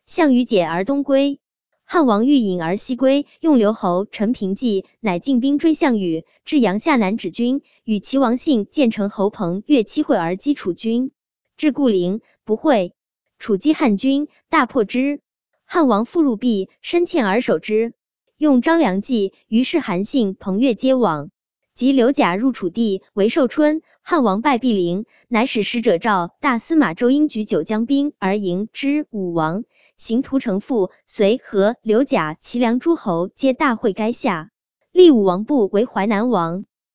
项羽解而东归。汉王欲隐而西归，用刘侯、陈平计，乃进兵追项羽，至阳夏南止军，与齐王信、建成侯彭越期会而击楚军，至固陵，不会。楚击汉军，大破之。汉王复入壁，深堑而守之，用张良计，于是韩信、彭越皆亡。及刘贾入楚地，为寿春，汉王败壁陵，乃使使者召大司马周婴举9将兵而迎之，武王。行屠城父，随和、刘贾、齐梁诸侯皆大会垓下，立武王部为淮南王。